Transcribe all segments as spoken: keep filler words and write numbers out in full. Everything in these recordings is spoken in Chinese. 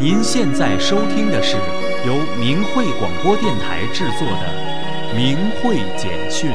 您现在收听的是由明慧广播电台制作的《明慧简讯》。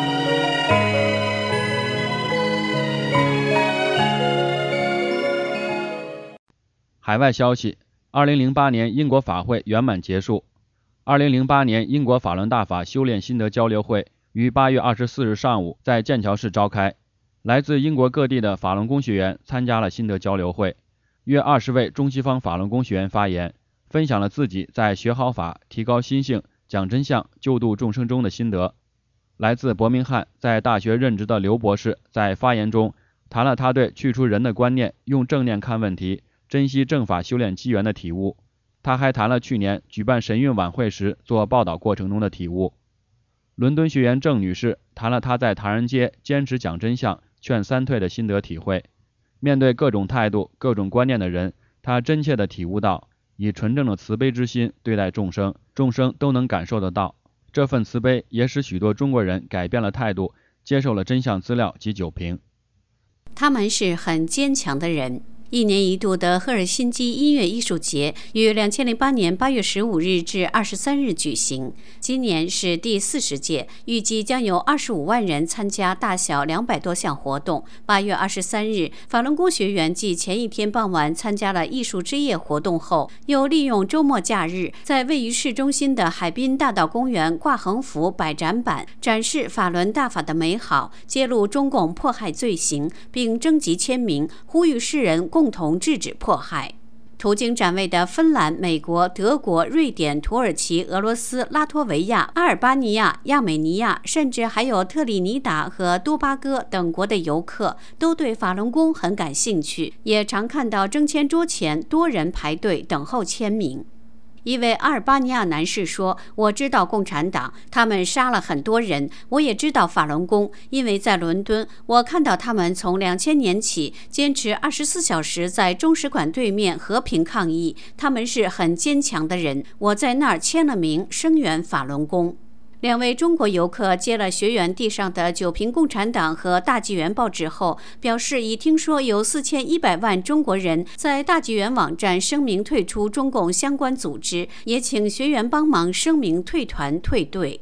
海外消息：二零零八年英国法会圆满结束。二零零八年英国法轮大法修炼心得交流会于八月二十四日上午在剑桥市召开，来自英国各地的法轮功学员参加了心得交流会。约二十位中西方法轮功学员发言，分享了自己在学好法、提高心性、讲真相、救度众生中的心得。来自伯明翰在大学任职的刘博士在发言中谈了他对去除人的观念，用正念看问题，珍惜正法修炼机缘的体悟。他还谈了去年举办神韵晚会时做报道过程中的体悟。伦敦学员郑女士谈了她在唐人街坚持讲真相、劝三退的心得体会。面对各种态度、各种观念的人，她真切地体悟到，以纯正的慈悲之心对待众生，众生都能感受得到。这份慈悲也使许多中国人改变了态度，接受了真相资料及酒瓶。 他们是很坚强的人。一年一度的赫尔辛基音乐艺术节于两千零八年八月十五日至二十三日举行，今年是第四十届，预计将有二十五万人参加大小两百多项活动。八月二十三日，法轮功学员继前一天傍晚参加了艺术之夜活动后，又利用周末假日，在位于市中心的海滨大道公园挂横幅摆展板，展示法轮大法的美好，揭露中共迫害罪行，并征集签名，呼吁世人共同制止迫害。途经展位的芬兰、美国、德国、瑞典、土耳其、俄罗斯、拉脱维亚、阿尔巴尼亚、亚美尼亚，甚至还有特立尼达和多巴哥等国的游客，都对法轮功很感兴趣，也常看到征签桌前多人排队等候签名。一位阿尔巴尼亚男士说，我知道共产党，他们杀了很多人，我也知道法轮功，因为在伦敦，我看到他们从两千年起坚持二十四小时在中使馆对面和平抗议，他们是很坚强的人，我在那儿签了名，声援法轮功。两位中国游客接了学员地上的九瓶共产党和大纪元报纸后，表示已听说有四千一百万中国人在大纪元网站声明退出中共相关组织，也请学员帮忙声明退团退队。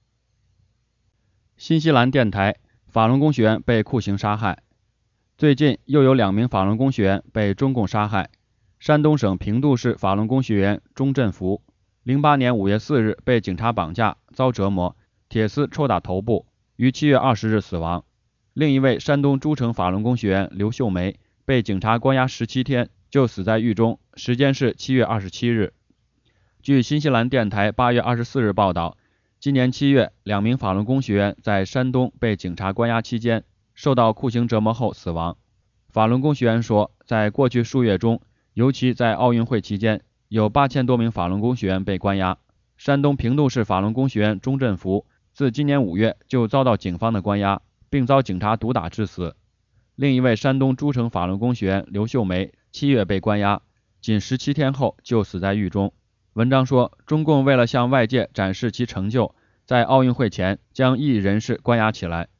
新西兰电台：法轮功学员被酷刑杀害。最近又有两名法轮功学员被中共杀害。山东省平度市法轮功学员钟振福零八年五月四日被警察绑架，遭折磨，铁丝抽打头部，于七月二十日死亡。另一位山东诸城法轮功学员刘秀梅被警察关押十七天，就死在狱中，时间是七月二十七日。据新西兰电台八月二十四日报道，今年七月，两名法轮功学员在山东被警察关押期间，受到酷刑折磨后死亡。法轮功学员说，在过去数月中，尤其在奥运会期间，有八千多名法轮功学员被关押。山东平度市法轮功学员钟振福自今年五月就遭到警方的关押，并遭警察毒打致死。另一位山东诸城法轮功学员刘秀梅七月被关押，仅十七天后就死在狱中。文章说，中共为了向外界展示其成就，在奥运会前将异议人士关押起来。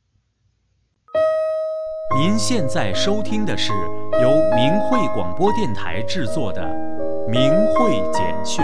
您现在收听的是由明慧广播电台制作的《明慧简讯》。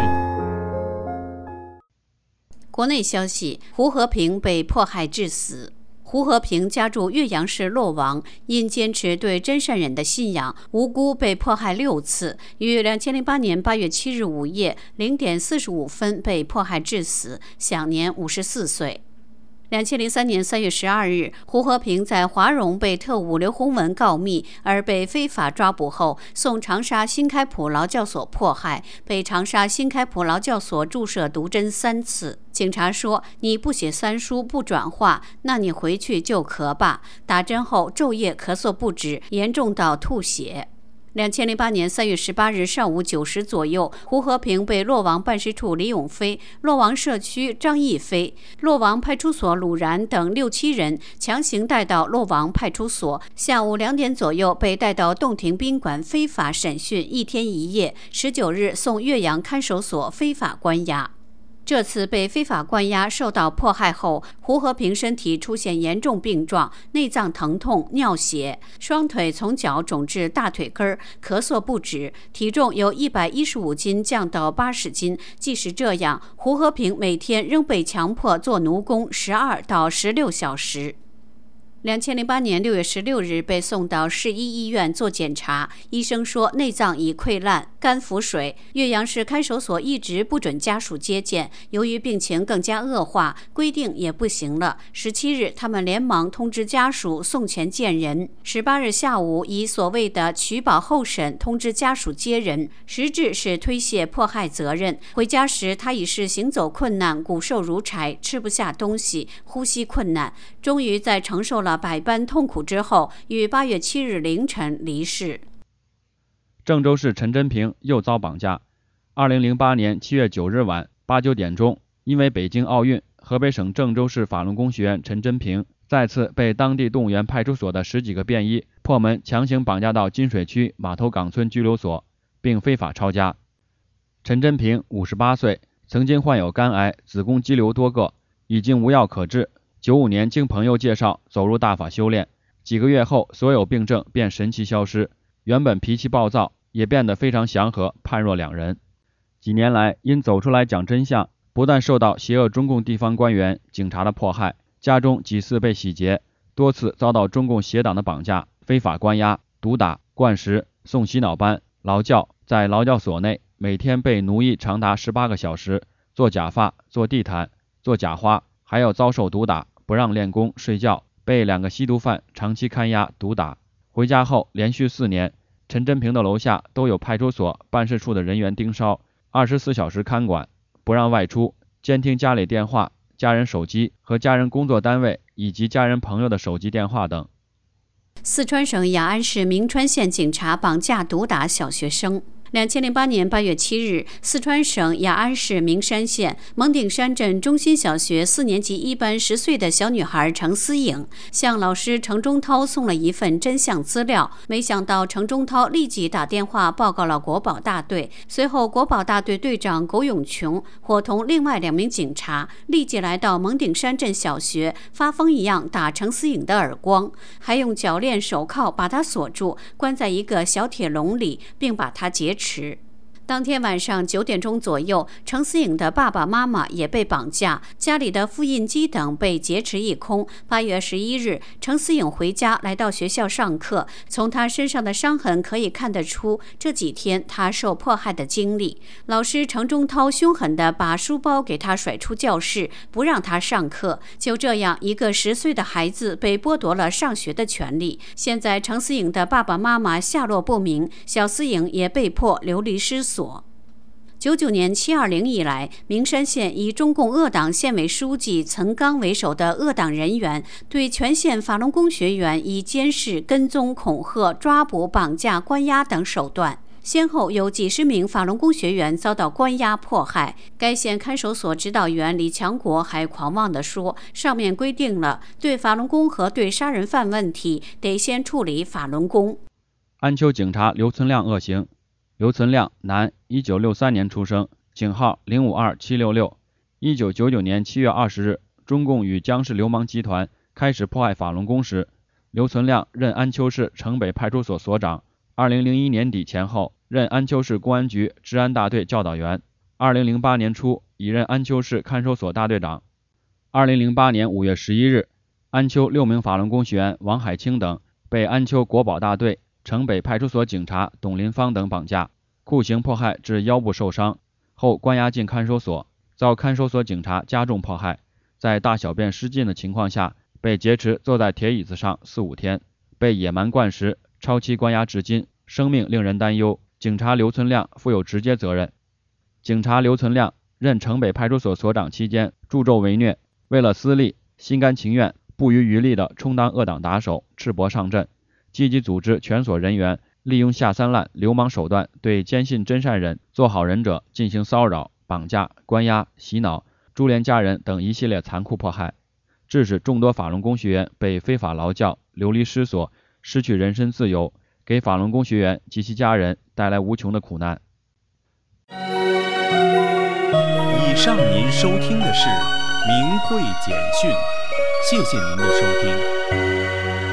国内消息：胡和平被迫害致死。胡和平家住岳阳市洛王，因坚持对真善忍的信仰，无辜被迫害六次，于两千零八年八月七日午夜零点四十五分被迫害致死，享年五十四岁。两千零三年三月十二日，胡和平在华容被特务刘洪文告密，而被非法抓捕后，送长沙新开普劳教所迫害，被长沙新开普劳教所注射毒针三次。警察说：“你不写三书不转化，那你回去就咳吧。”打针后昼夜咳嗽不止，严重到吐血。两千零八年三月十八日上午九时左右，胡和平被洛王办事处李永飞、洛王社区张义飞、洛王派出所鲁然等六七人强行带到洛王派出所。下午两点左右被带到洞庭宾馆非法审讯一天一夜，十九日送岳阳看守所非法关押。 这次被非法关押受到迫害后，胡和平身体出现严重病状，内脏疼痛、尿血，双腿从脚肿至大腿根，咳嗽不止，体重由一百一十五斤降到八十斤。即使这样，胡和平每天仍被强迫做奴工十二到十六小时。两千零八年六月十六日被送到市一医院做检查，医生说内脏已溃烂、肝腹水。岳阳市看守所一直不准家属接见，由于病情更加恶化，规定也不行了。十七日，他们连忙通知家属送钱见人。十八日下午，以所谓的取保候审通知家属接人，实质是推卸迫害责任。回家时，他已是行走困难、骨瘦如柴，吃不下东西，呼吸困难。终于在承受了百般痛苦之后，于八月七日凌晨离世。 郑州市陈真平又遭绑架。二零零八年七月九日晚八九点钟，因为北京奥运，河北省郑州市法轮功学员陈真平再次被当地动物园派出所的十几个便衣破门强行绑架到金水区码头岗村拘留所，并非法抄家。陈真平五十八岁，曾经患有肝癌、子宫肌瘤多个，已经无药可治。九五年经朋友介绍走入大法修炼，几个月后所有病症便神奇消失，原本脾气暴躁也变得非常祥和，判若两人。几年来因走出来讲真相，不但受到邪恶中共地方官员、警察的迫害，家中几次被洗劫，多次遭到中共邪党的绑架、非法关押、毒打、灌食、送洗脑班、劳教，在劳教所内每天被奴役长达十八个小时，做假发、做地毯、做假花，还要遭受毒打，不让练功睡觉，被两个吸毒犯长期看押毒打。回家后连续四年，陈真平的楼下都有派出所办事处的人员盯梢，二十四小时看管，不让外出，监听家里电话、家人手机和家人工作单位以及家人朋友的手机电话等。 四川省雅安市明川县警察绑架毒打小学生。两千零八年八月七日，四川省雅安市明山县蒙顶山镇中心小学四年级一班十岁的小女孩程思颖向老师程中涛送了一份真相资料，没想到程中涛立即打电话报告了国保大队。随后，国保大队队长苟永琼伙同另外两名警察立即来到蒙顶山镇小学，发疯一样打程思颖的耳光，还用脚链、手铐把她锁住，关在一个小铁笼里，并把她劫持。当天晚上九点钟左右，程思颖的爸爸妈妈也被绑架，家里的复印机等被劫持一空。八月十一日，程思颖回家来到学校上课，从她身上的伤痕可以看得出这几天她受迫害的经历。老师程中涛凶狠地把书包给她甩出教室，不让她上课。就这样，一个十岁的孩子被剥夺了上学的权利。现在程思颖的爸爸妈妈下落不明，小思颖也被迫流离失所。九九年七二零以来，明山县以中共恶党县委书记岑刚为首的恶党人员对全县法轮功学员以监视、跟踪、恐吓、抓捕、绑架、关押等手段，先后有几十名法轮功学员遭到关押迫害。该县看守所指导员李强国还狂妄地说，上面规定了对法轮功和对杀人犯问题得先处理法轮功。 安丘警察刘存亮恶行。刘存亮，男，一九六三年出生，警号零五二七六六。一九九九年七月二十日，中共与江氏流氓集团开始迫害法轮功时，刘存亮任安丘市城北派出所所长。二零零一年底前后，任安丘市公安局治安大队教导员。二零零八年初，已任安丘市看守所大队长。二零零八年五月十一日，安丘六名法轮功学员王海清等被安丘国保大队城北派出所警察董林芳等绑架，酷刑迫害致腰部受伤，后关押进看守所，遭看守所警察加重迫害，在大小便失禁的情况下被劫持坐在铁椅子上四五天，被野蛮灌食，超期关押至今，生命令人担忧，警察刘存亮负有直接责任。警察刘存亮任城北派出所所长期间助纣为虐，为了私利，心甘情愿不遗余力地充当恶党打手，赤膊上阵，积极组织全所人员利用下三滥流氓手段对坚信真善人、做好人者进行骚扰、绑架、关押、洗脑、株连家人等一系列残酷迫害，致使众多法轮功学员被非法劳教、流离失所，失去人身自由，给法轮功学员及其家人带来无穷的苦难。 以上您收听的是明慧简讯，谢谢您的收听。